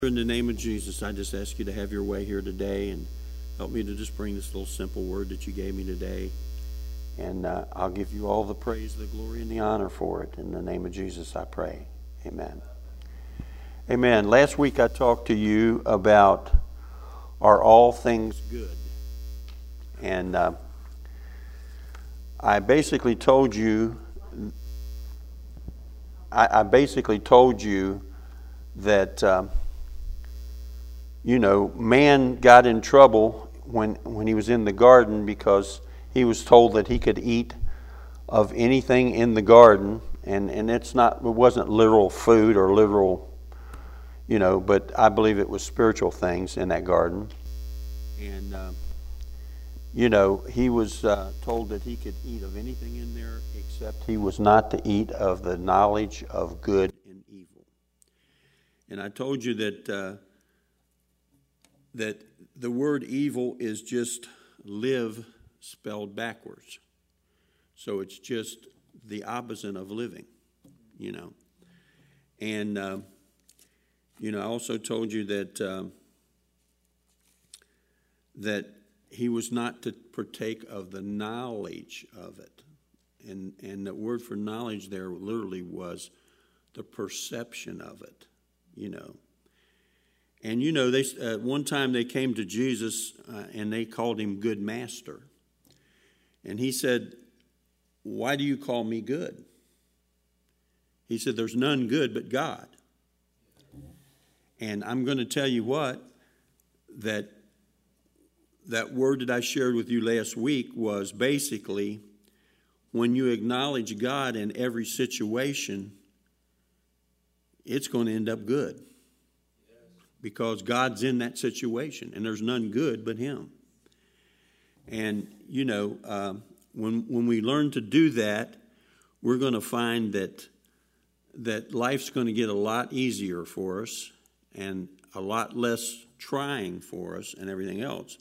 In the name of Jesus, I just ask you to have your way here today and help me to just bring this little simple word that you gave me today. And I'll give you all the praise, the glory, and the honor for it. In the name of Jesus, I pray. Amen. Amen. Last week I talked to you about are all things good? And I basically told you that man got in trouble when he was in the garden because he was told that he could eat of anything in the garden, and it wasn't literal food or literal, but I believe it was spiritual things in that garden. And he was told that he could eat of anything in there except he was not to eat of the knowledge of good and evil. And I told you that the word evil is just live spelled backwards. So it's just the opposite of living, And, I also told you that he was not to partake of the knowledge of it. And the word for knowledge there literally was the perception of it, And they one time they came to Jesus and they called him good master. And he said, "Why do you call me good?" He said, "There's none good but God." And I'm going to tell you what, that word that I shared with you last week was basically when you acknowledge God in every situation, it's going to end up good. Because God's in that situation, and there's none good but Him. And, when we learn to do that, we're going to find that life's going to get a lot easier for us and a lot less trying for us and everything else.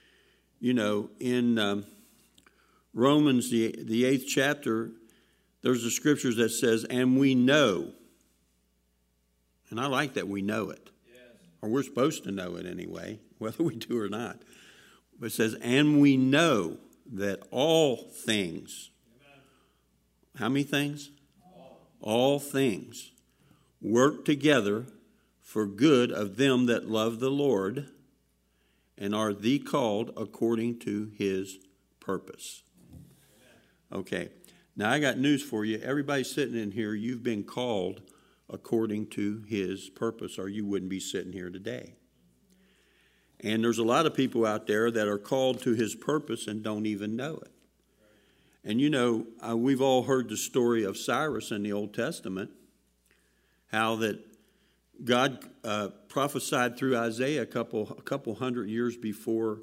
In Romans, the 8th chapter, there's a scripture that says, "And we know." And I like that we know it. Or we're supposed to know it anyway, whether we do or not. But it says, "And we know that all things," how many things? All things work together for good of them that love the Lord and are the called according to His purpose. Okay, now I got news for you. Everybody sitting in here, you've been called according to His purpose, or you wouldn't be sitting here today. And there's a lot of people out there that are called to His purpose and don't even know it. And we've all heard the story of Cyrus in the Old Testament, how that God prophesied through Isaiah a couple hundred years before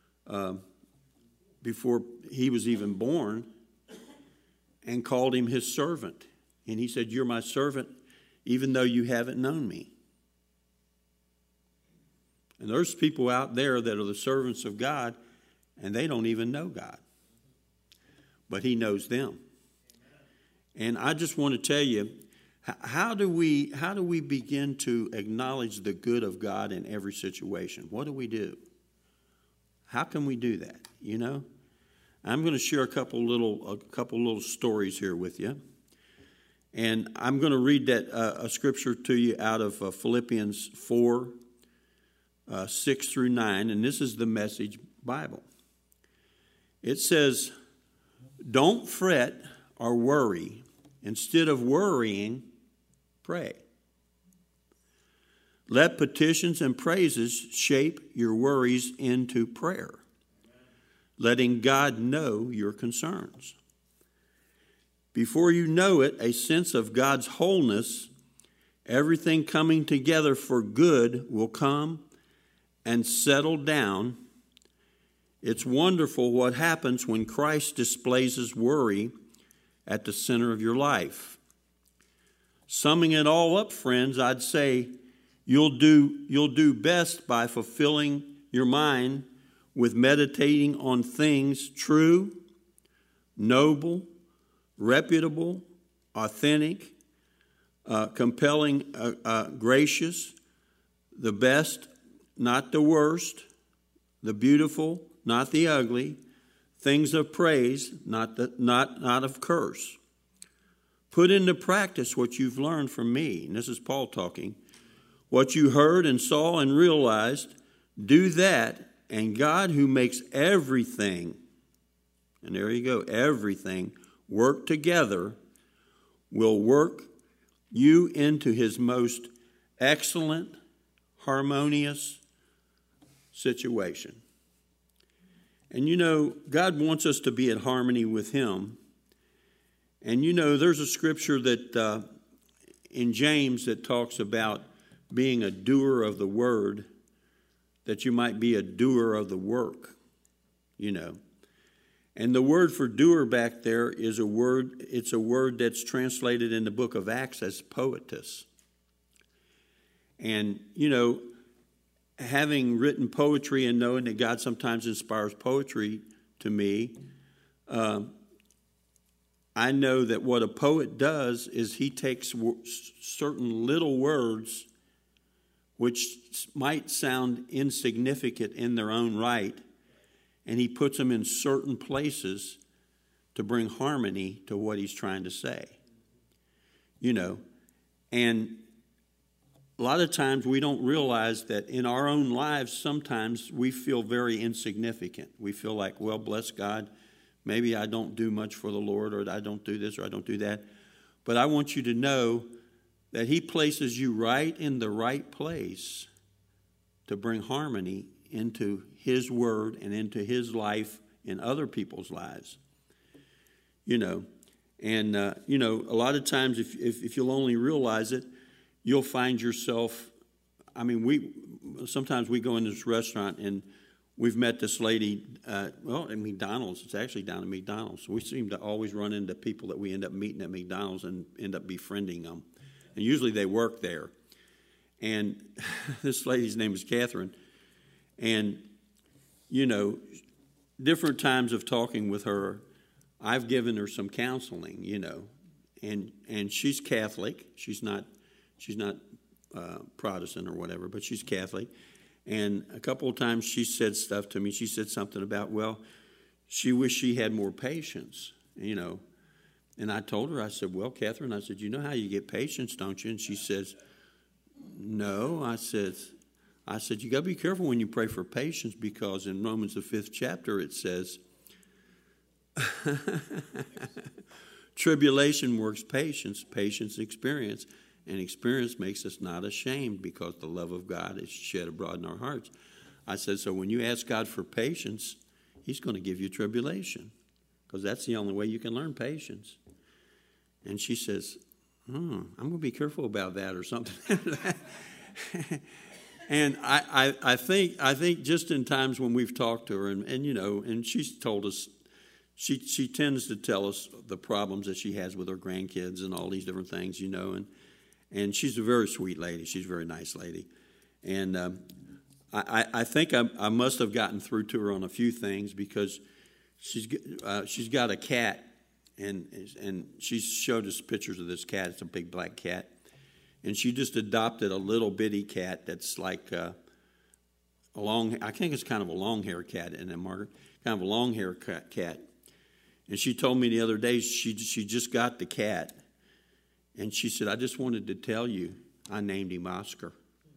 he was even born, and called him His servant. And He said, "You're my servant, even though you haven't known me." And there's people out there that are the servants of God, and they don't even know God. But He knows them. And I just want to tell you, how do we begin to acknowledge the good of God in every situation? What do we do? How can we do that? I'm going to share a couple little stories here with you. And I'm going to read a scripture to you out of Philippians 4, 6 through 9, and this is the Message Bible. It says, "Don't fret or worry. Instead of worrying, pray. Let petitions and praises shape your worries into prayer, letting God know your concerns. Before you know it, a sense of God's wholeness, everything coming together for good, will come and settle down. It's wonderful what happens when Christ displays His worry at the center of your life. Summing it all up, friends, I'd say you'll do best by fulfilling your mind with meditating on things true, noble, reputable, authentic, compelling, gracious, the best, not the worst, the beautiful, not the ugly, things of praise, not of curse. Put into practice what you've learned from me. And this is Paul talking. What you heard and saw and realized, do that, and God who makes everything, and there you go, everything, work together, will work you into his most excellent, harmonious situation. And you know, God wants us to be in harmony with him. And you know, there's a scripture that in James that talks about being a doer of the word, that you might be a doer of the work, you know. And the word for doer back there is it's a word that's translated in the book of Acts as poetess. And, you know, having written poetry and knowing that God sometimes inspires poetry to me, I know that what a poet does is he takes certain little words which might sound insignificant in their own right, and he puts them in certain places to bring harmony to what he's trying to say. You know, and a lot of times we don't realize that in our own lives, sometimes we feel very insignificant. We feel like, well, bless God, maybe I don't do much for the Lord, or I don't do this, or I don't do that. But I want you to know that he places you right in the right place to bring harmony into his word and into his life in other people's lives. You know, and, you know, a lot of times if you'll only realize it, you'll find yourself, I mean, sometimes we go in this restaurant and we've met this lady, at McDonald's. It's actually down at McDonald's. We seem to always run into people that we end up meeting at McDonald's and end up befriending them. And usually they work there. And this lady's name is Catherine. And, you know, different times of talking with her, I've given her some counseling, you know. And she's Catholic. She's not Protestant or whatever, but she's Catholic. And a couple of times she said stuff to me. She said something about, well, she wished she had more patience, you know. And I told her, I said, well, Catherine, I said, you know how you get patience, don't you? And she says, no. I said, you got to be careful when you pray for patience, because in Romans the 5th chapter it says, tribulation works patience, patience experience, and experience makes us not ashamed, because the love of God is shed abroad in our hearts. I said, so when you ask God for patience, he's going to give you tribulation, because that's the only way you can learn patience. And she says, I'm going to be careful about that, or something. And I think just in times when we've talked to her, and you know, and she's told us, she tends to tell us the problems that she has with her grandkids and all these different things, you know, and she's a very sweet lady. She's a very nice lady. And I think I must have gotten through to her on a few things, because she's got a cat, and she's showed us pictures of this cat. It's a big black cat. And she just adopted a little bitty cat that's like I think it's kind of a long-haired cat, isn't it, Margaret? Kind of a long-haired cat. And she told me the other day she just got the cat. And she said, I just wanted to tell you I named him Oscar.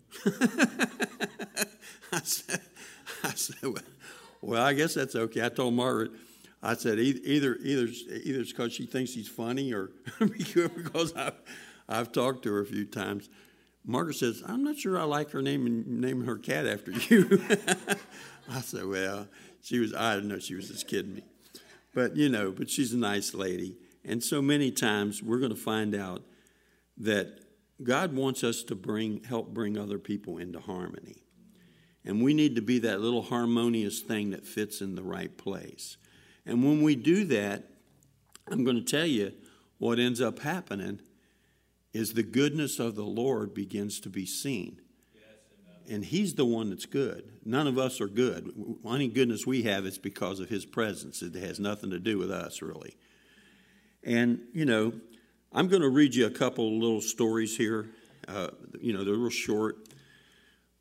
I said, well, I guess that's okay. I told Margaret, I said, either it's because she thinks he's funny, or because I've talked to her a few times. Margaret says, I'm not sure I like her naming her cat after you. I said, well, I don't know, she was just kidding me. But, you know, but she's a nice lady. And so many times we're going to find out that God wants us to help bring other people into harmony. And we need to be that little harmonious thing that fits in the right place. And when we do that, I'm going to tell you what ends up happening is the goodness of the Lord begins to be seen. And he's the one that's good. None of us are good. Any goodness we have is because of his presence. It has nothing to do with us, really. And, you know, I'm going to read you a couple little stories here. You know, they're real short.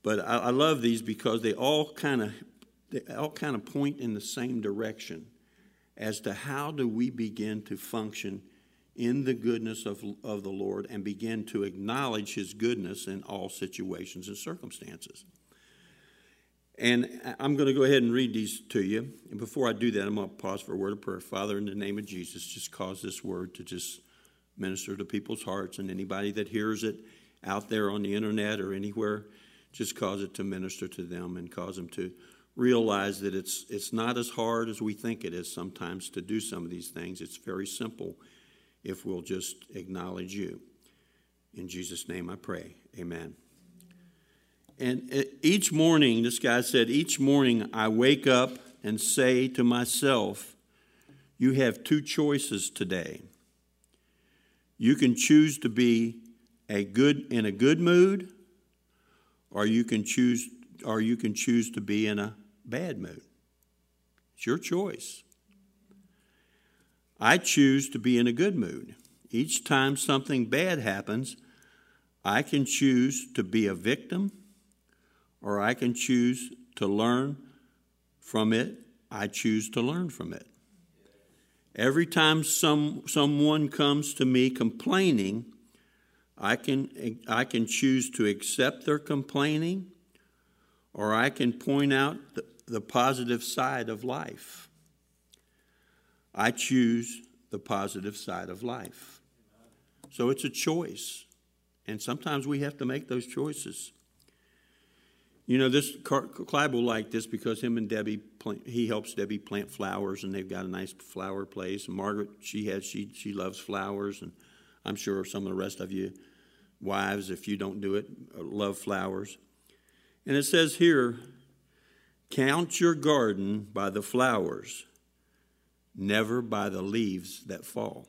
But I love these because they all kind of point in the same direction as to how do we begin to function in the goodness of the Lord and begin to acknowledge his goodness in all situations and circumstances. And I'm going to go ahead and read these to you. And before I do that, I'm going to pause for a word of prayer. Father, in the name of Jesus, just cause this word to just minister to people's hearts, and anybody that hears it out there on the internet or anywhere, just cause it to minister to them and cause them to realize that it's not as hard as we think it is sometimes to do some of these things. It's very simple if we'll just acknowledge you. In Jesus' name I pray. Amen. And each morning, this guy said, each morning I wake up and say to myself, you have two choices today. You can choose to be in a good mood, or you can choose to be in a bad mood. It's your choice. I choose to be in a good mood. Each time something bad happens, I can choose to be a victim, or I can choose to learn from it. I choose to learn from it. Every time someone comes to me complaining, I can choose to accept their complaining, or I can point out the positive side of life. I choose the positive side of life. So it's a choice, and sometimes we have to make those choices. You know, Clyde will like this because him and Debbie, he helps Debbie plant flowers, and they've got a nice flower place. And Margaret, she loves flowers, and I'm sure some of the rest of you wives, if you don't do it, love flowers. And it says here, count your garden by the flowers, never by the leaves that fall.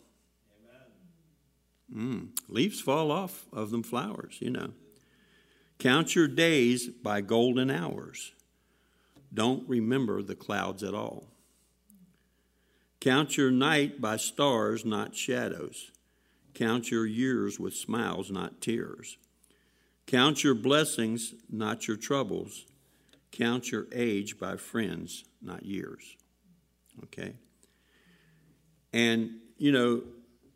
Leaves fall off of them flowers, you know. Count your days by golden hours. Don't remember the clouds at all. Count your night by stars, not shadows. Count your years with smiles, not tears. Count your blessings, not your troubles. Count your age by friends, not years. Okay? And, you know,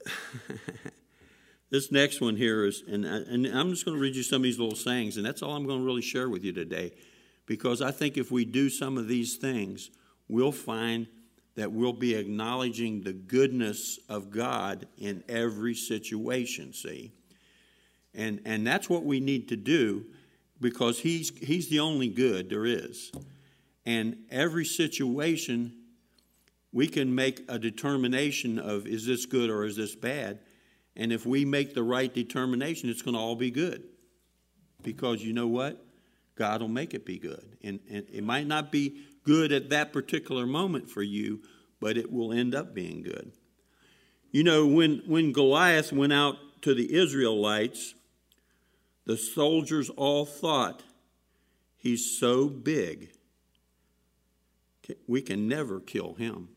this next one here is, and I'm just going to read you some of these little sayings, and that's all I'm going to really share with you today, because I think if we do some of these things, we'll find that we'll be acknowledging the goodness of God in every situation, see? And that's what we need to do, because he's the only good there is. And every situation, we can make a determination of, is this good or is this bad? And if we make the right determination, it's going to all be good. Because you know what? God will make it be good. And it might not be good at that particular moment for you, but it will end up being good. You know, when Goliath went out to the Israelites, the soldiers all thought, he's so big, we can never kill him.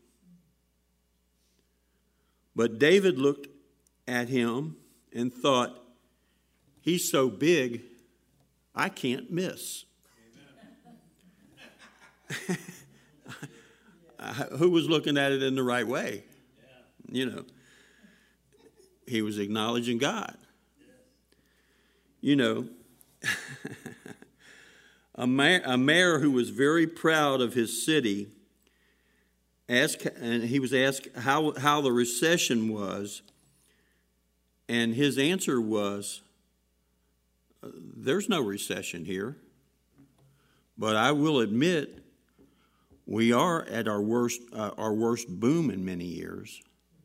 But David looked at him and thought, he's so big, I can't miss. Who was looking at it in the right way? You know, he was acknowledging God. You know, a mayor who was very proud of his city he was asked how the recession was, and his answer was, there's no recession here, but I will admit we are at our worst boom in many years.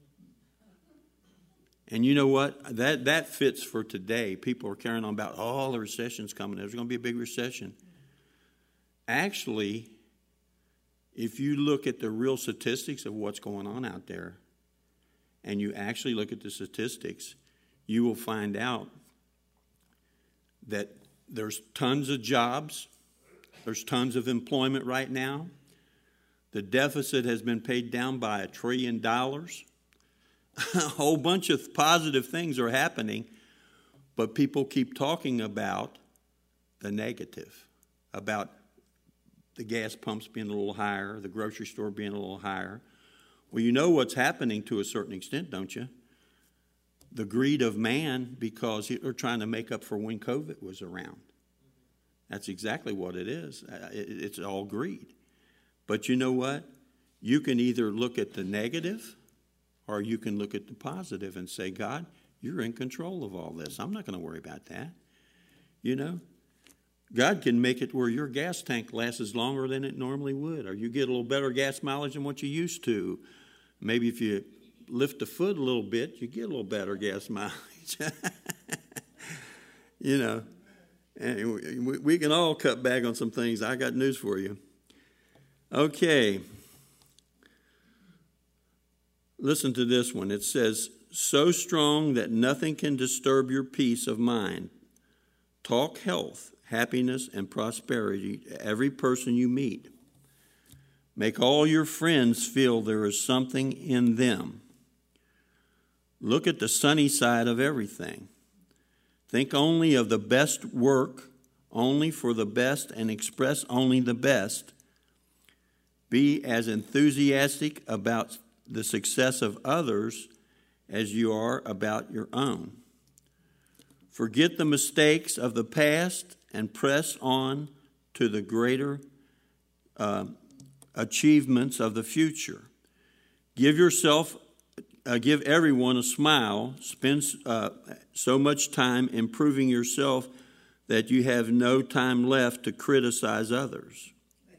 And you know what? That fits for today. People are carrying on about, the recession's coming. There's going to be a big recession. Actually, if you look at the real statistics of what's going on out there, and you actually look at the statistics, you will find out that there's tons of jobs. There's tons of employment right now. The deficit has been paid down by $1 trillion. A whole bunch of positive things are happening, but people keep talking about the negative. about the gas pumps being a little higher, the grocery store being a little higher. Well, you know what's happening to a certain extent, don't you? The greed of man, because they're trying to make up for when COVID was around. That's exactly what it is. It's all greed. But you know what? You can either look at the negative or you can look at the positive and say, God, you're in control of all this. I'm not going to worry about that. You know? God can make it where your gas tank lasts longer than it normally would, or you get a little better gas mileage than what you used to. Maybe if you lift the foot a little bit, you get a little better gas mileage. You know, and we can all cut back on some things. I got news for you. Okay. Listen to this one. It says, so strong that nothing can disturb your peace of mind. Talk health, happiness, and prosperity to every person you meet. Make all your friends feel there is something in them. Look at the sunny side of everything. Think only of the best work, only for the best, and express only the best. Be as enthusiastic about the success of others as you are about your own. Forget the mistakes of the past and press on to the greater achievements of the future. Give everyone a smile. Spend so much time improving yourself that you have no time left to criticize others.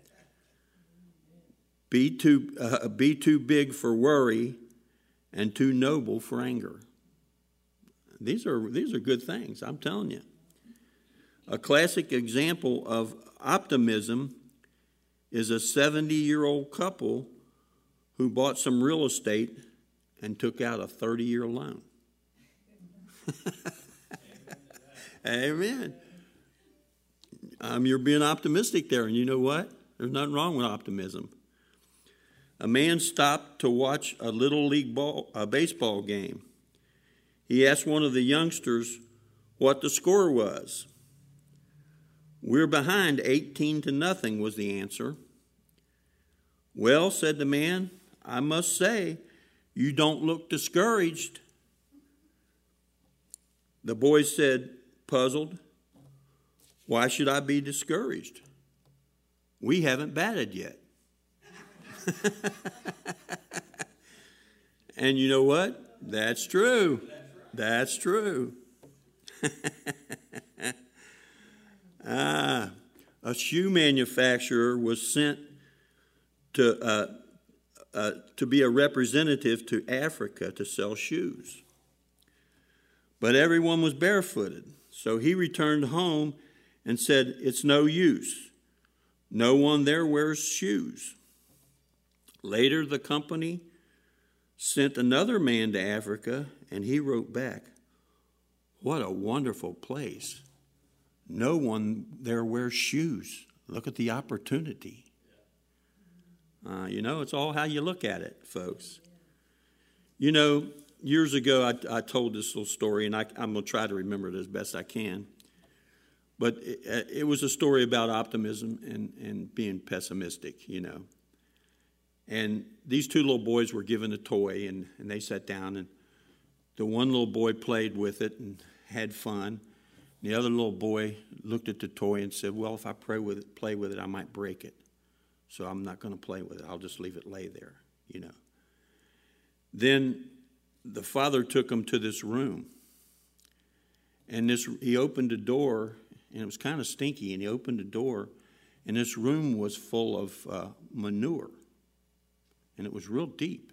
Be too big for worry and too noble for anger. These are good things, I'm telling you. A classic example of optimism is a 70-year-old couple who bought some real estate and took out a 30-year loan. Amen. You're being optimistic there, and you know what? There's nothing wrong with optimism. A man stopped to watch a little league baseball game. He asked one of the youngsters what the score was. We're behind 18-0 was the answer. Well, said the man, I must say, you don't look discouraged. The boy said, puzzled, why should I be discouraged? We haven't batted yet. And you know what? That's true. That's true. A shoe manufacturer was sent to be a representative to Africa to sell shoes. But everyone was barefooted. So he returned home and said, it's no use. No one there wears shoes. Later, the company sent another man to Africa, and he wrote back, what a wonderful place. No one there wears shoes. Look at the opportunity. It's all how you look at it, folks. You know, years ago, I told this little story, and I'm going to try to remember it as best I can. But it was a story about optimism and being pessimistic, you know. And these two little boys were given a toy, and they sat down, and the one little boy played with it and had fun. The other little boy looked at the toy and said, well, if I play with it, I might break it. So I'm not going to play with it. I'll just leave it lay there, you know. Then the father took him to this room. And he opened a door, and it was kind of stinky, and he opened the door, and this room was full of manure. And it was real deep.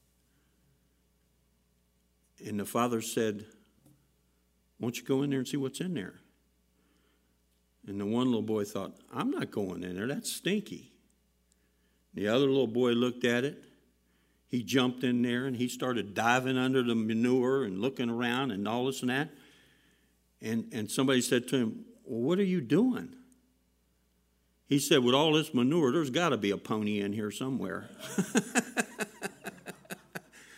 And the father said, won't you go in there and see what's in there? And the one little boy thought, I'm not going in there. That's stinky. The other little boy looked at it. He jumped in there, and he started diving under the manure and looking around and all this and that. And somebody said to him, well, what are you doing? He said, with all this manure, there's got to be a pony in here somewhere.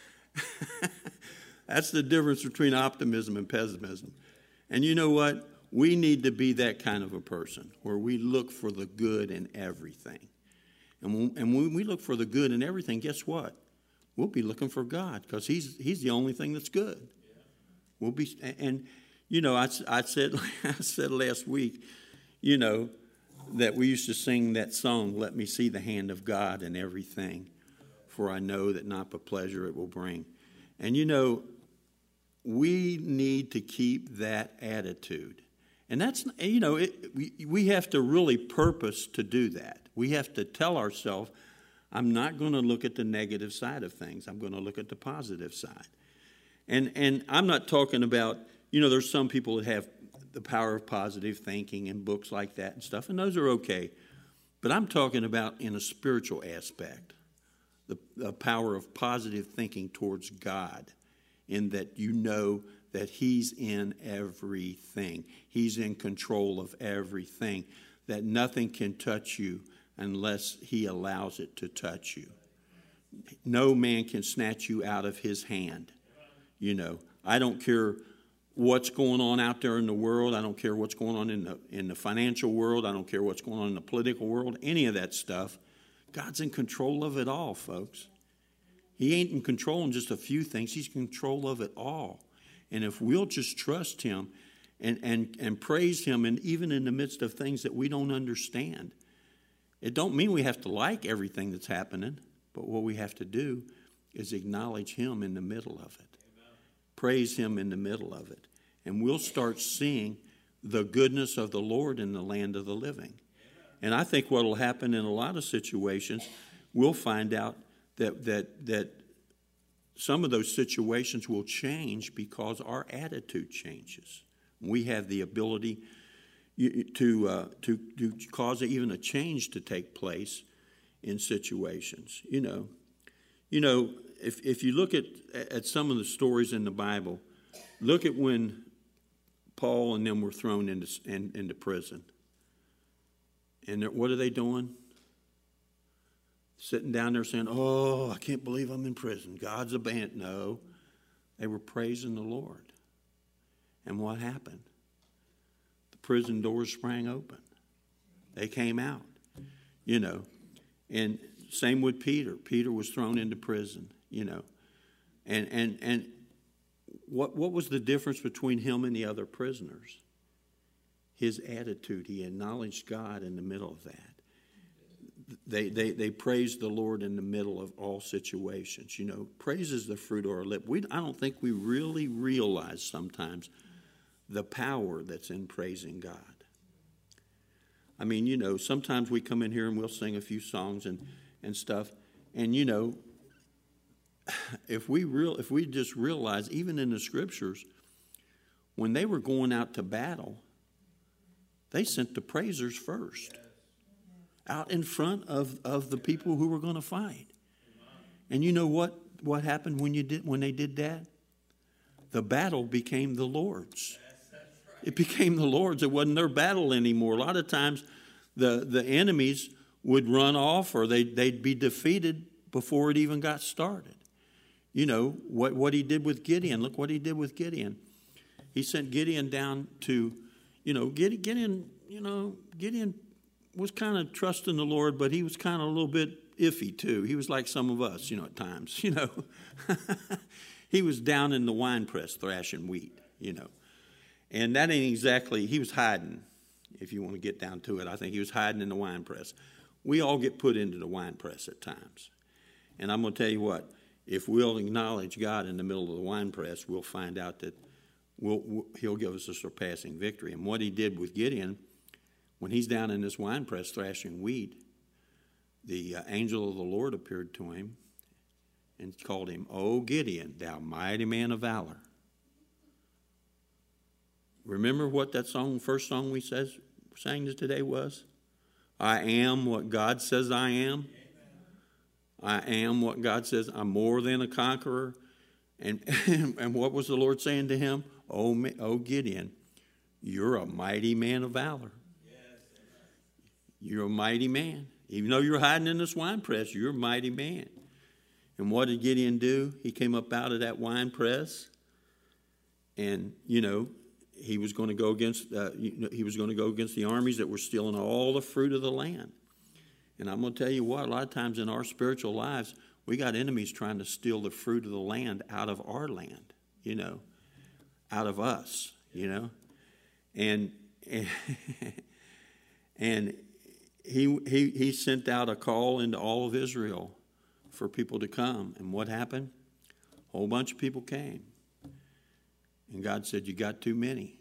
That's the difference between optimism and pessimism. And you know what? We need to be that kind of a person where we look for the good in everything. And when we look for the good in everything, guess what? We'll be looking for God because He's the only thing that's good. We'll be, and you know, I said I said last week, you know, that we used to sing that song, "Let me see the hand of God in everything, for I know that not but pleasure it will bring." And you know, we need to keep that attitude. And that's, you know, we have to really purpose to do that. We have to tell ourselves, I'm not going to look at the negative side of things. I'm going to look at the positive side. And I'm not talking about, you know, there's some people that have the power of positive thinking and books like that and stuff, and those are okay. But I'm talking about in a spiritual aspect, the power of positive thinking towards God, in that you know that He's in everything. He's in control of everything, that nothing can touch you unless He allows it to touch you. No man can snatch you out of His hand. You know, I don't care what's going on out there in the world. I don't care what's going on in the financial world. I don't care what's going on in the political world, any of that stuff. God's in control of it all, folks. He ain't in control in just a few things. He's in control of it all. And if we'll just trust Him and praise Him, and even in the midst of things that we don't understand, it don't mean we have to like everything that's happening, but what we have to do is acknowledge Him in the middle of it. Amen. Praise Him in the middle of it. And we'll start seeing the goodness of the Lord in the land of the living. Amen. And I think what will happen in a lot of situations, we'll find out that some of those situations will change because our attitude changes. We have the ability to cause even a change to take place in situations. You know, if you look at some of the stories in the Bible, look at when Paul and them were thrown into prison. And what are they doing? Sitting down there saying, "Oh, I can't believe I'm in prison. God's abandoned." No, they were praising the Lord. And what happened? The prison doors sprang open. They came out, you know. And same with Peter. Peter was thrown into prison, you know. And what was the difference between him and the other prisoners? His attitude. He acknowledged God in the middle of that. They praised the Lord in the middle of all situations. You know, praise is the fruit of our lip. I don't think we really realize sometimes the power that's in praising God. I mean, you know, sometimes we come in here and we'll sing a few songs and stuff. And, you know, if we just realize, even in the scriptures, when they were going out to battle, they sent the praisers first, out in front of the people who were going to fight. And you know what happened when they did that? The battle became the Lord's. It became the Lord's. It wasn't their battle anymore. A lot of times the enemies would run off, or they'd be defeated before it even got started. You know, what he did with Gideon. Look what he did with Gideon. He sent Gideon down to, you know, Gideon was kind of trusting the Lord, but he was kind of a little bit iffy too. He was like some of us, you know, at times, you know. He was down in the wine press thrashing wheat, you know. And that ain't exactly, he was hiding, if you want to get down to it. I think he was hiding in the wine press. We all get put into the wine press at times. And I'm going to tell you what, if we'll acknowledge God in the middle of the wine press, we'll find out that he'll give us a surpassing victory. And what he did with Gideon, when he's down in this wine press thrashing wheat, the angel of the Lord appeared to him and called him, "O Gideon, thou mighty man of valor." Remember what that first song we sang today was? I am what God says I am. I am what God says. I'm more than a conqueror. And what was the Lord saying to him? Oh Gideon, you're a mighty man of valor. You're a mighty man. Even though you're hiding in this wine press, you're a mighty man. And what did Gideon do? He came up out of that wine press. And, you know, he was going to go against the armies that were stealing all the fruit of the land. And I'm going to tell you what, a lot of times in our spiritual lives, we got enemies trying to steal the fruit of the land out of our land, out of us, And and he sent out a call into all of Israel for people to come. And what happened? A whole bunch of people came. And God said, you got too many.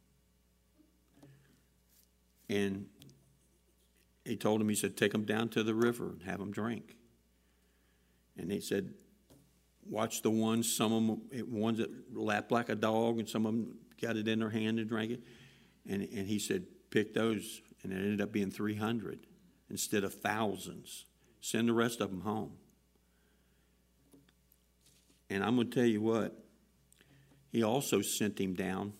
And he told him, he said, take them down to the river and have them drink. And he said, watch the ones, some of them, ones that lapped like a dog, and some of them got it in their hand and drank it. And he said, pick those. And it ended up being 300 instead of thousands. Send the rest of them home. And I'm going to tell you what, he also sent him down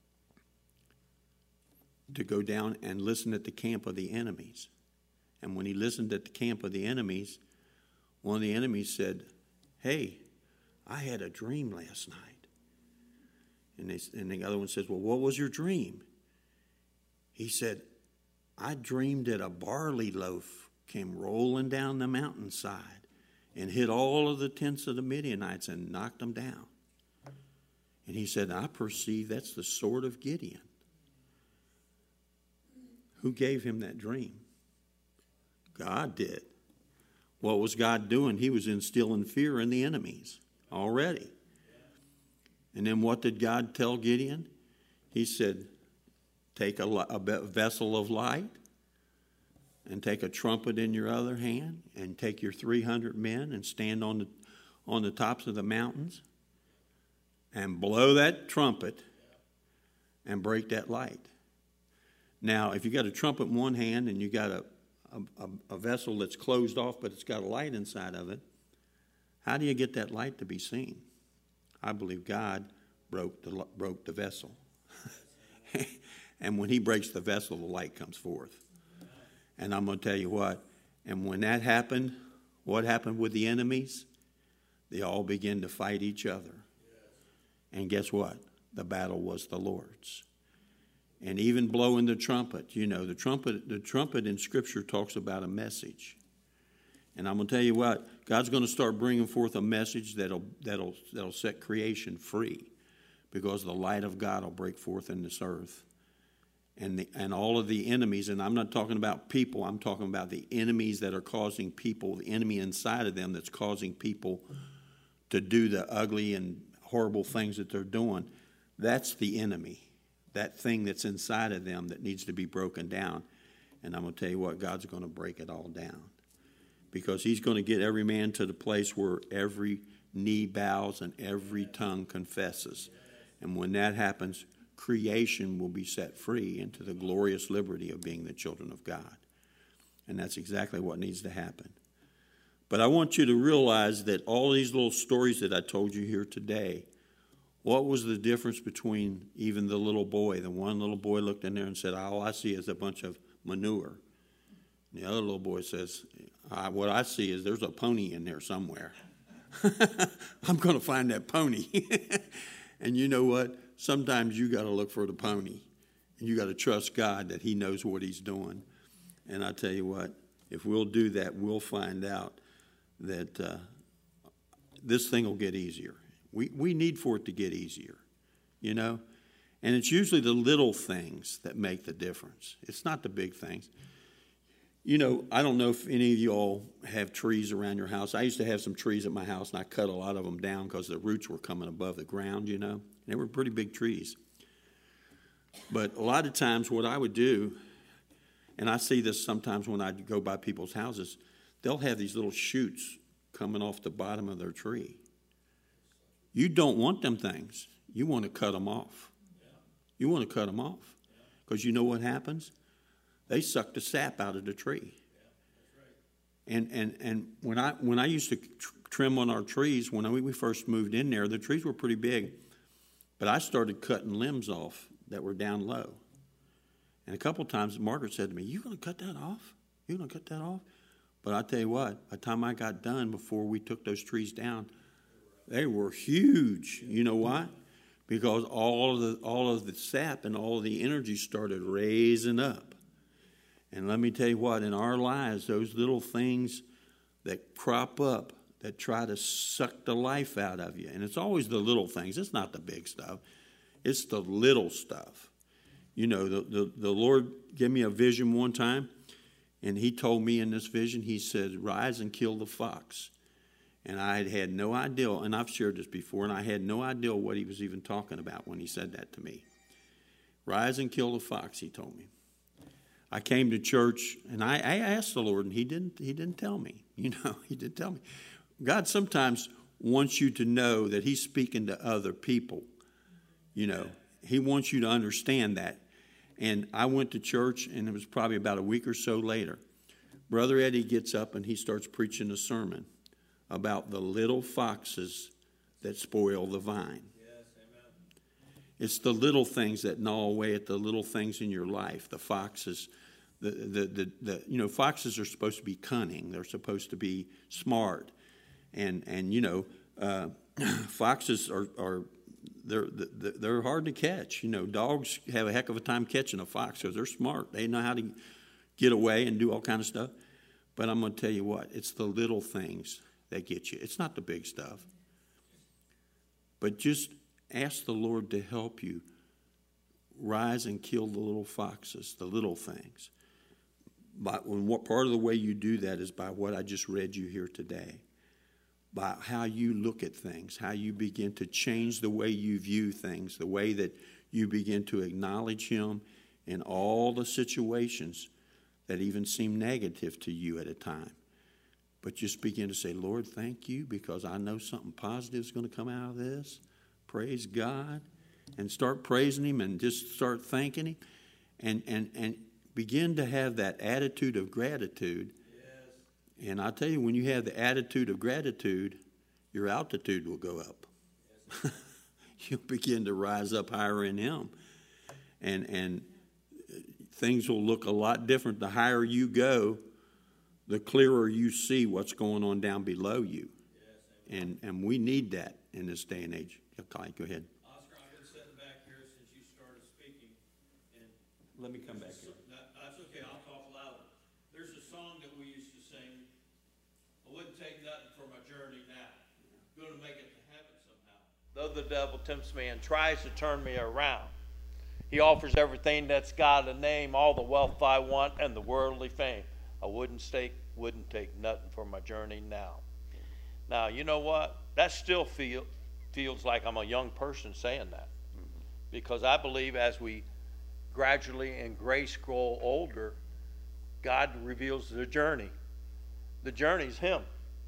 to go down and listen at the camp of the enemies. And when he listened at the camp of the enemies, one of the enemies said, hey, I had a dream last night. And the other one says, well, what was your dream? He said, I dreamed that a barley loaf came rolling down the mountainside and hit all of the tents of the Midianites and knocked them down. And he said, I perceive that's the sword of Gideon. Who gave him that dream? God did. What was God doing? He was instilling fear in the enemies already. And then what did God tell Gideon? He said, take a vessel of light and take a trumpet in your other hand and take your 300 men and stand on the tops of the mountains and blow that trumpet and break that light. Now, if you got a trumpet in one hand and you got a vessel that's closed off but it's got a light inside of it, how do you get that light to be seen? I believe God broke the vessel. And when he breaks the vessel, the light comes forth. And I'm going to tell you what, and when that happened, what happened with the enemies? They all began to fight each other. And guess what? The battle was the Lord's. And even blowing the trumpet, the trumpet in Scripture talks about a message. And I'm going to tell you what, God's going to start bringing forth a message that'll set creation free, because the light of God will break forth in this earth. And all of the enemies, and I'm not talking about people, I'm talking about the enemies that are causing people, the enemy inside of them that's causing people to do the ugly and horrible things that they're doing. That's the enemy. That thing that's inside of them that needs to be broken down. And I'm going to tell you what, God's going to break it all down. Because he's going to get every man to the place where every knee bows and every tongue confesses. And when that happens, creation will be set free into the glorious liberty of being the children of God. And that's exactly what needs to happen. But I want you to realize that all these little stories that I told you here today, what was the difference between even the little boy? The one little boy looked in there and said, all I see is a bunch of manure. And the other little boy says, what I see is there's a pony in there somewhere. I'm going to find that pony. And you know what? Sometimes you got to look for the pony. And you got to trust God that he knows what he's doing. And I tell you what, if we'll do that, we'll find out that this thing will get easier. We need for it to get easier, And it's usually the little things that make the difference. It's not the big things. I don't know if any of you all have trees around your house. I used to have some trees at my house, and I cut a lot of them down because the roots were coming above the ground, And they were pretty big trees. But a lot of times what I would do, and I see this sometimes when I go by people's houses, they'll have these little shoots coming off the bottom of their tree. You don't want them things. You want to cut them off. You want to cut them off. Because you know what happens? They suck the sap out of the tree. And when I used to trim on our trees, when we first moved in there, the trees were pretty big. But I started cutting limbs off that were down low. And a couple times Margaret said to me, you going to cut that off? You going to cut that off? But I tell you what, by the time I got done, before we took those trees down, they were huge. You know why? because all of the sap and all of the energy started raising up. And let me tell you what, in our lives, those little things that crop up that try to suck the life out of you, and it's always the little things. It's not the big stuff. It's the little stuff. You know, the Lord gave me a vision one time, and he told me in this vision, he said, rise and kill the fox. And I had no idea, and I've shared this before, and I had no idea what he was even talking about when he said that to me. Rise and kill the fox, he told me. I came to church, and I asked the Lord, and he didn't tell me. You know, he didn't tell me. God sometimes wants you to know that he's speaking to other people. You know, he wants you to understand that. And I went to church, and it was probably about a week or so later. Brother Eddie gets up, and he starts preaching a sermon about the little foxes that spoil the vine. Yes, amen. It's the little things that gnaw away at the little things in your life. The foxes, foxes are supposed to be cunning. They're supposed to be smart, and foxes are they're hard to catch. You know, dogs have a heck of a time catching a fox because they're smart. They know how to get away and do all kind of stuff. But I'm going to tell you what, it's the little things that get you. It's not the big stuff. But just ask the Lord to help you rise and kill the little foxes, the little things. But what part of the way you do that is by what I just read you here today. By how you look at things, how you begin to change the way you view things, the way that you begin to acknowledge him in all the situations that even seem negative to you at a time. But just begin to say, Lord, thank you, because I know something positive is going to come out of this. Praise God. And start praising him and just start thanking him. And begin to have that attitude of gratitude. Yes. And I tell you, when you have the attitude of gratitude, your altitude will go up. Yes. You'll begin to rise up higher in him. And things will look a lot different. The higher you go, the clearer you see what's going on down below you. Yes, and we need that in this day and age. Okay, go ahead. Oscar, I've been sitting back here since you started speaking. And let me come back here. That's okay, I'll talk louder. There's a song that we used to sing, I wouldn't take nothing for my journey now. I'm going to make it to heaven somehow. Though the devil tempts me and tries to turn me around, he offers everything that's got a name, all the wealth I want and the worldly fame. I wouldn't take nothing for my journey now. Now, you know what? That still feels like I'm a young person saying that. Mm-hmm. Because I believe as we gradually in grace grow older, God reveals the journey. The journey's him.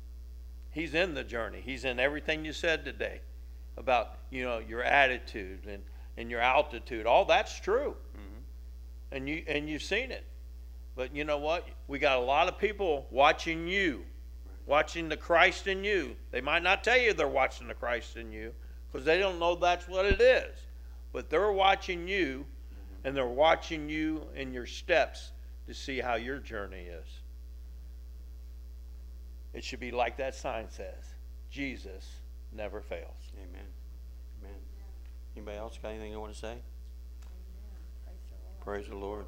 He's in the journey. He's in everything you said today about, your attitude and your altitude. All that's true. Mm-hmm. And you've seen it. But you know what? We got a lot of people watching you, watching the Christ in you. They might not tell you they're watching the Christ in you because they don't know that's what it is. But they're watching you, and they're watching you in your steps to see how your journey is. It should be like that sign says, Jesus never fails. Amen. Amen. Anybody else got anything you want to say? Praise the Lord.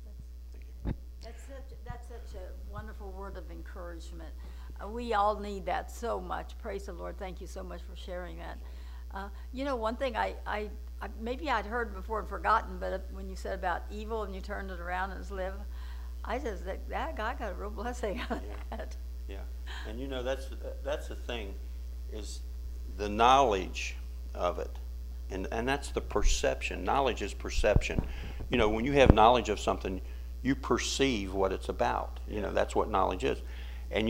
That's such a wonderful word of encouragement. We all need that so much. Praise the Lord. Thank you so much for sharing that. One thing I maybe I'd heard before and forgotten, but when you said about evil and you turned it around and live, I just that guy got a real blessing out of that. Yeah, and that's the thing, is the knowledge of it, and that's the perception. Knowledge is perception. When you have knowledge of something, you perceive what it's about. That's what knowledge is. And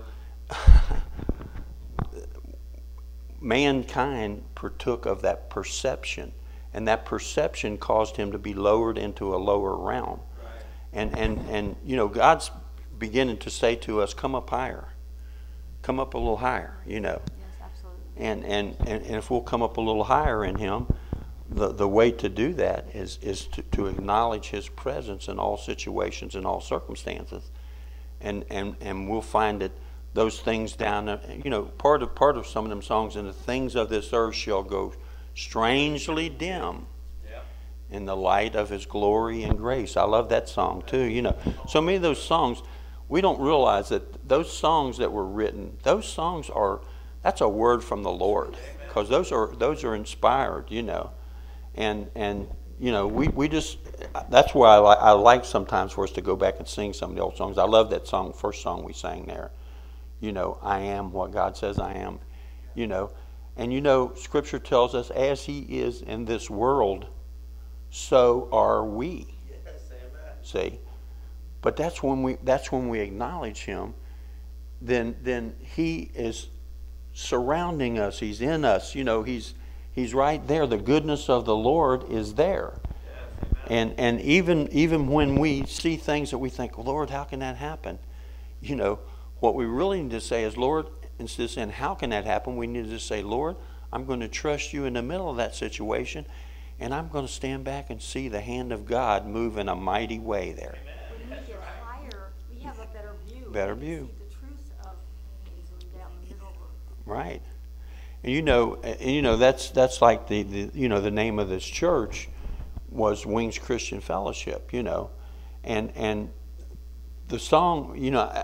mankind partook of that perception, and that perception caused him to be lowered into a lower realm. Right. And God's beginning to say to us, come up higher. Come up a little higher, Yes, absolutely. And if we'll come up a little higher in him, the way to do that is to acknowledge his presence in all situations, in all circumstances, and we'll find that those things down, part of some of them songs, and the things of this earth shall go strangely dim in the light of his glory and grace. I love that song too. You know, so many of those songs, we don't realize that those songs that were written, that's a word from the Lord, because those are inspired, you know. And you know, we just, that's why I like sometimes for us to go back and sing some of the old songs. I love that song, first song we sang there. You know, I am what God says I am, you know. And you know, Scripture tells us, as he is in this world, so are we. Yes, amen. See? But that's when we acknowledge him, then he is surrounding us, he's in us, you know, he's right there. The goodness of the Lord is there. Yes, and even when we see things that we think, Lord, how can that happen? You know, what we really need to say is, Lord, instead of saying, how can that happen? We need to say, Lord, I'm going to trust you in the middle of that situation, and I'm going to stand back and see the hand of God move in a mighty way there. When we get higher, we have a better view. Better we view. See the truth of things down the middle of it. Right. And you know that's like the you know, the name of this church was Wings Christian Fellowship, you know. And the song, you know,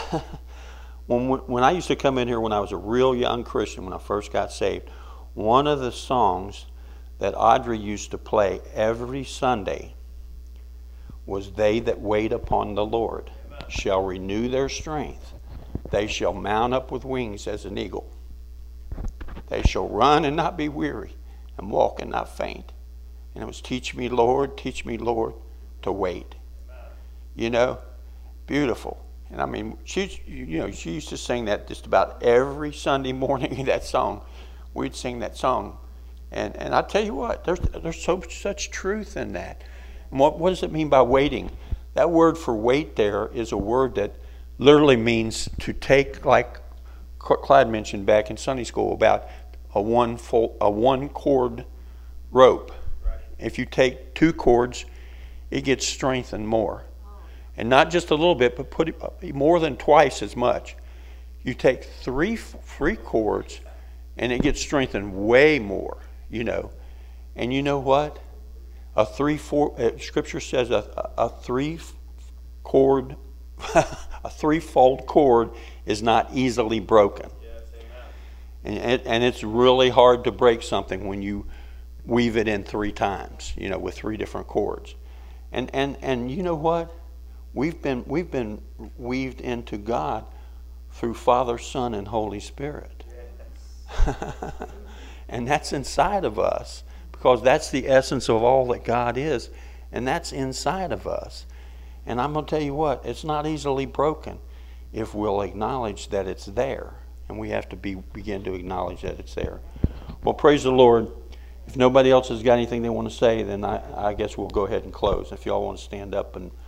when I used to come in here when I was a real young Christian, when I first got saved, one of the songs that Audrey used to play every Sunday was "They that wait upon the Lord shall renew their strength. They shall mount up with wings as an eagle. They shall run and not be weary, and walk and not faint." And it was, teach me, Lord, to wait. You know, beautiful. And I mean, she used to sing that just about every Sunday morning. That song, we'd sing that song. And I tell you what, there's such truth in that. And what does it mean by waiting? That word for wait there is a word that literally means to take, like Clyde mentioned back in Sunday school about a one cord rope. Right. If you take 2 cords, it gets strengthened more. And not just a little bit, but put it more than twice as much. You take 3 cords, and it gets strengthened way more. You know, and you know what? Scripture says a 3-fold cord is not easily broken. Yes, amen. And it's really hard to break something when you weave it in 3 times. You know, with 3 different cords. And you know what? We've been weaved into God through Father, Son, and Holy Spirit. Yes. And that's inside of us, because that's the essence of all that God is, and that's inside of us. And I'm going to tell you what, it's not easily broken if we'll acknowledge that it's there, and we have to begin to acknowledge that it's there. Well, praise the Lord. If nobody else has got anything they want to say, then I guess we'll go ahead and close. If y'all want to stand up and...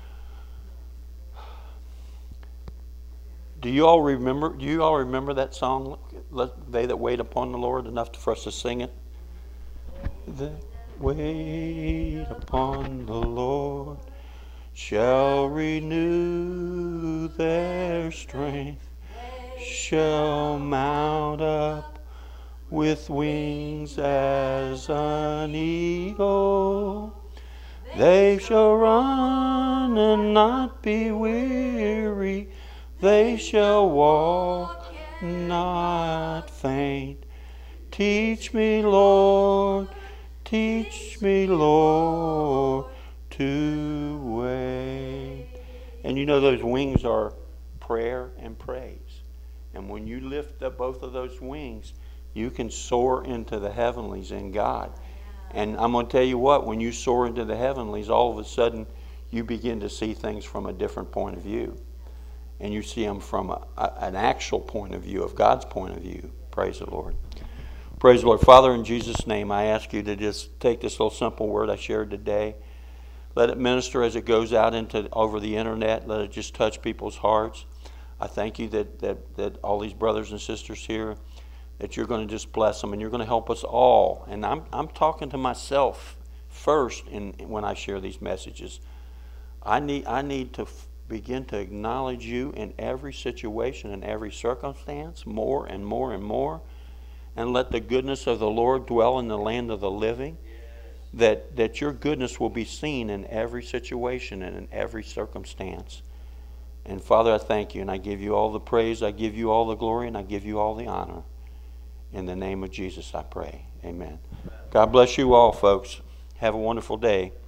Do you all remember that song, "They That Wait Upon the Lord," enough for us to sing it? That wait upon the Lord shall renew their strength, shall mount up with wings as an eagle. They shall run and not be weary. They shall walk, not faint. Teach me, Lord, to wait. And you know those wings are prayer and praise. And when you lift up both of those wings, you can soar into the heavenlies in God. And I'm going to tell you what, when you soar into the heavenlies, all of a sudden you begin to see things from a different point of view. And you see them from an actual point of view, of God's point of view. Praise the Lord. Praise the Lord. Father, in Jesus' name, I ask you to just take this little simple word I shared today. Let it minister as it goes out over the internet. Let it just touch people's hearts. I thank you that all these brothers and sisters here, that you're going to just bless them and you're going to help us all. And I'm talking to myself first when I share these messages. I need to begin to acknowledge you in every situation and every circumstance more and more and more. and let the goodness of the Lord dwell in the land of the living. That your goodness will be seen in every situation and in every circumstance. And Father, I thank you, and I give you all the praise, I give you all the glory, and I give you all the honor. In the name of Jesus I pray. Amen. God bless you all, folks. Have a wonderful day.